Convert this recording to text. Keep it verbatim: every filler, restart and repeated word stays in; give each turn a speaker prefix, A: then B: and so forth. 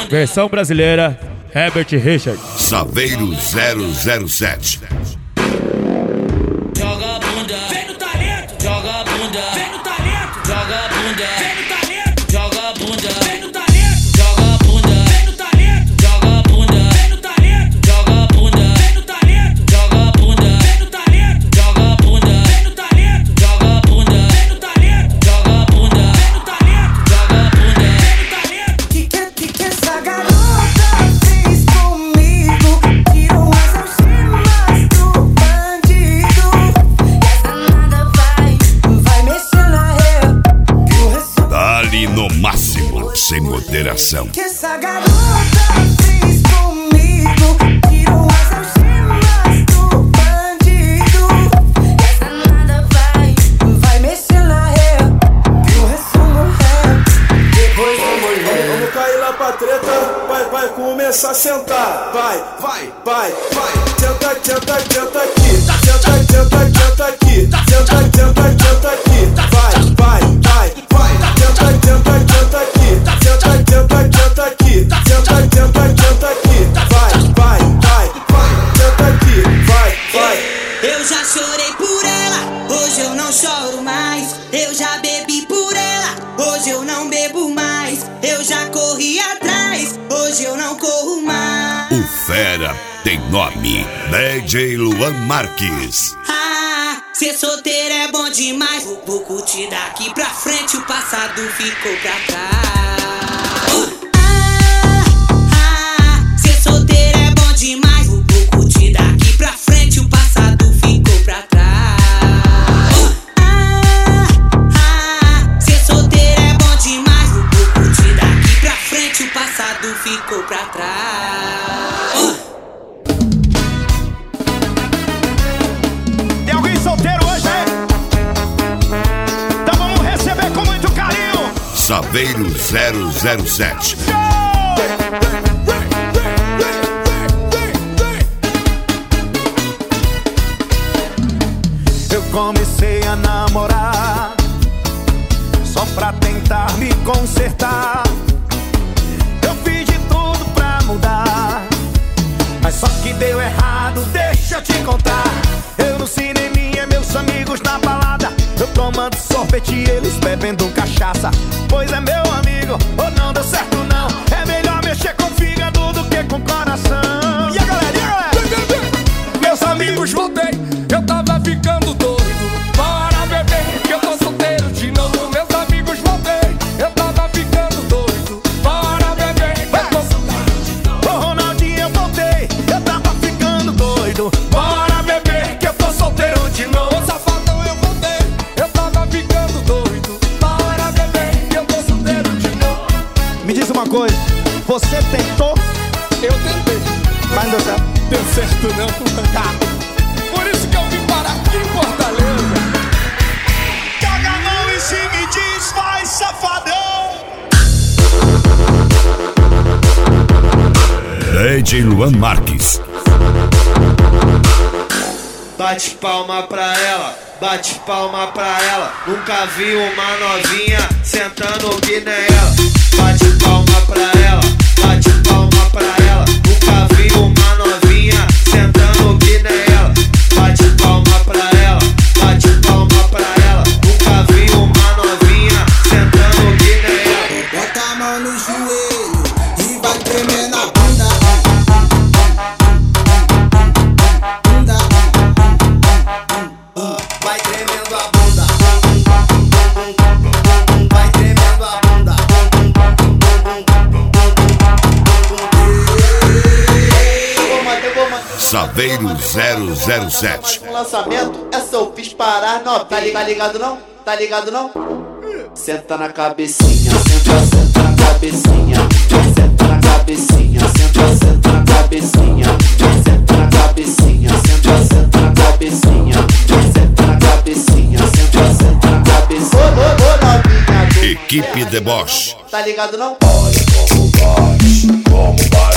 A: Versão brasileira, Herbert Richard.
B: Saveiro zero zero sete.
C: Joga a bunda, vem no talento. Joga a bunda, vem no talento. Joga a bunda, vem no talento. Joga a bunda, vem no talento. Joga a bunda, vem no talento. Joga a bunda, vem no talento. Joga a bunda, vem no talento. Joga a bunda, vem no talento. Joga a bunda, vem no talento. Joga a bunda, vem no talento. Joga a bunda, vem no talento. Joga a bunda, vem no talento.
D: Que que que que essa garota fez comigo? Tirou as algemas do bandido. Essa nada vai, vai mexer na rede. Eu ressono.
B: Dali no máximo, sem moderação.
D: Que essa garota fez comigo? Tirou as algemas do bandido. Essa nada vai, vai mexer na rede. Eu ressono ré. Depois eu vou ler.
E: Vamos cair lá pra treta, vai, vai começar a sentar. Vai, vai, vai, vai. Senta, senta, senta aqui. Senta, senta, senta aqui. Senta, senta, senta aqui. Vai, vai, vai, vai. Senta, senta, senta aqui. Senta, senta, senta aqui. Senta, senta, senta aqui. Vai, vai, vai, vai. Senta aqui, vai, vai.
C: Eu já chorei por ela, hoje eu não choro mais. Eu já bebi por ela, hoje eu não bebo mais. Eu já corri atrás, hoje eu não corro mais.
B: O fera tem nome, D J Luan Marques.
C: Ah, ser solteiro é bom demais. Vou, vou curtir daqui pra frente, o passado ficou pra trás. Ah, ah, ser solteiro é bom demais. Vou, vou curtir daqui pra frente, o passado ficou pra trás. Ah, ah, ser solteiro é bom demais. Vou, vou curtir daqui pra frente, o passado ficou pra trás.
F: Tem alguém solteiro hoje, hein? Então vamos receber com muito carinho.
B: Saveiro zero zero sete.
F: Eu comecei a namorar só pra tentar me consertar. Eu fiz de tudo pra mudar, mas só que deu errado, deixa eu te contar. Eu no cinema, meus amigos na balada, eu tomando sorvete e eles bebendo cachaça. Pois é, meu amigo, ou não deu certo não. É melhor mexer com o fígado do que com o coração. E a galera, e a galera? Meus amigos, voltei, eu tava ficando doido. Bora beber, que eu tô solteiro de novo. Meus amigos, voltei, eu tava ficando doido. Bora beber, que eu tô solteiro de novo. Ô Ronaldinho, eu voltei, eu tava ficando doido. Bora beber, que eu tô solteiro de novo. Safadão, eu voltei, eu tava ficando doido. Bora beber, que eu tô solteiro de novo. Me diz uma coisa, você tentou? Eu tentei, mas não deu certo. Deu certo não, tá. Por isso que eu vim parar aqui em Fortaleza. Caga a mão em cima e diz, vai safadão.
B: D J Luan Marques.
E: Bate palma pra ela, bate palma pra ela. Nunca vi uma novinha sentando que nem ela. Bate palma pra ela, bate palma pra ela. Nunca vi uma novinha sentando que nem ela. Bate palma pra ela, bate palma pra ela. Nunca vi uma novinha sentando que nem ela.
G: Bota a mão no joelho e vai tremer na bunda. Bunda. Vai tremendo a bunda. Vai tremendo a bunda.
B: Saveiro zero zero sete.
E: Um lançamento, essa eu fiz parar novinha. Tá ligado, tá ligado não? Tá ligado não? Senta na cabecinha, senta, senta na cabecinha. Senta na cabecinha, senta, senta na cabecinha. Senta na cabecinha, senta, senta na cabecinha. Senta na cabecinha, senta, senta na cabecinha. Ô, ô, ô, novinha.
B: Equipe Deboche.
E: Tá ligado não?
B: Olha como bate, como bate.